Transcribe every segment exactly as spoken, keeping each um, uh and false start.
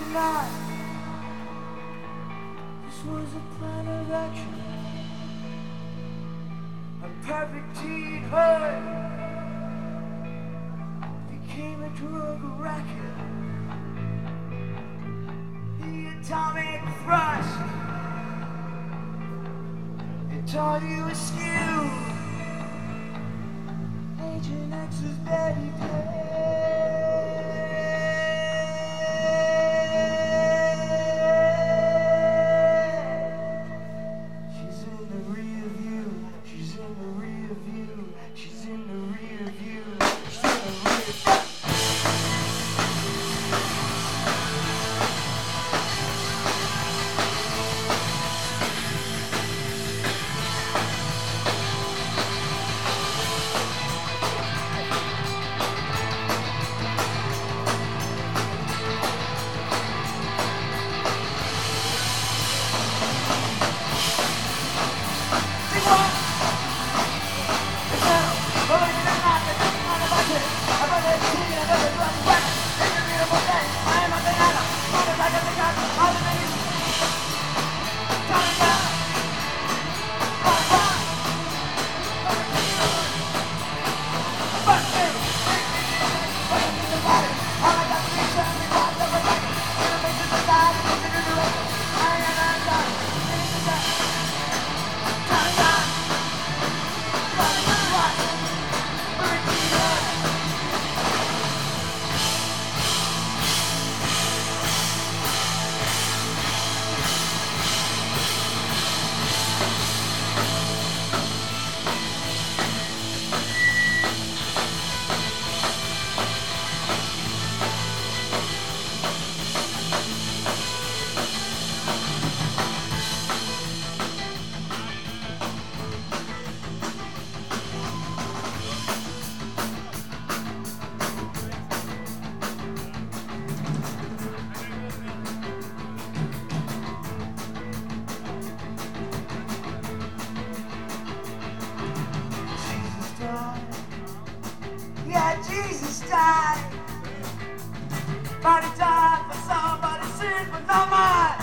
not. This was a plan of action. A perfect teen hood became a drug racket. The atomic thrust, it taught you askew. Agent X's Betty Page. She's in the rear view. She's in the rear view. She's in the rear view. She's in the rear view. Yeah, Jesus died. But he died for somebody's sin, but not mine.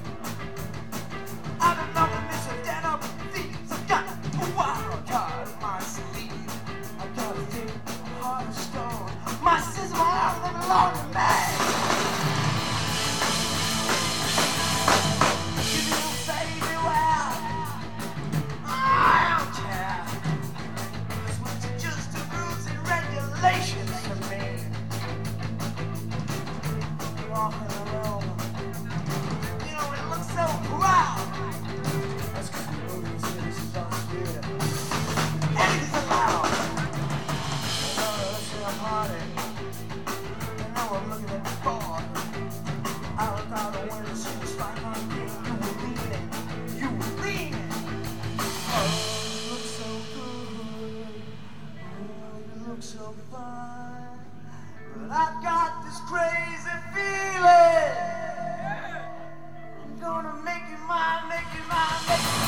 I've been nothing missing, dead up thieves. I've got a wild card in my sleeve. I've got a deep heart of stone. My sins are harder than belong to me. If you don't save me well, I don't care. This was just the rules and regulations for me. Walking alone, you know, it looks so proud. That's because the movies here, this is all spirit. Anything's allowed. I know that I'm party. I know I'm looking at the bar. Out out the window, she was five hundred. You were leaning, you were leaning. Oh, you look so good. Oh, you look so fine. But I've got this crazy feeling. I'm gonna make you mine, make you mine, make you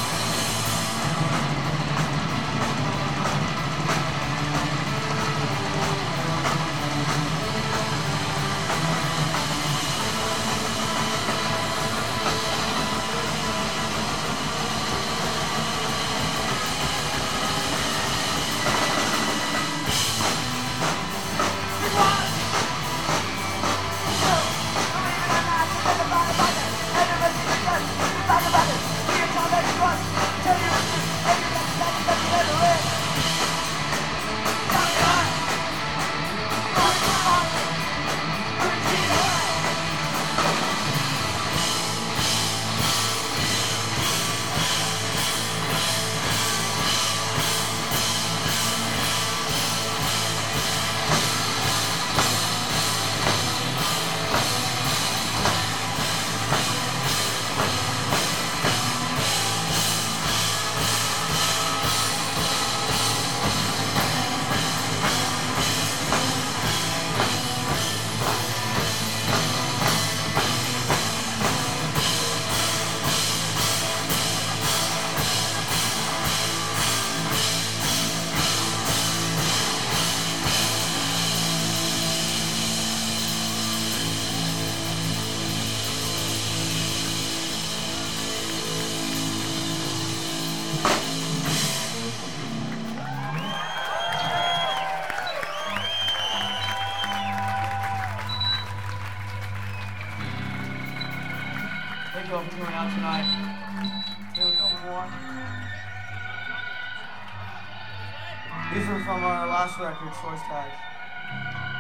These are from our last record, Source Tag.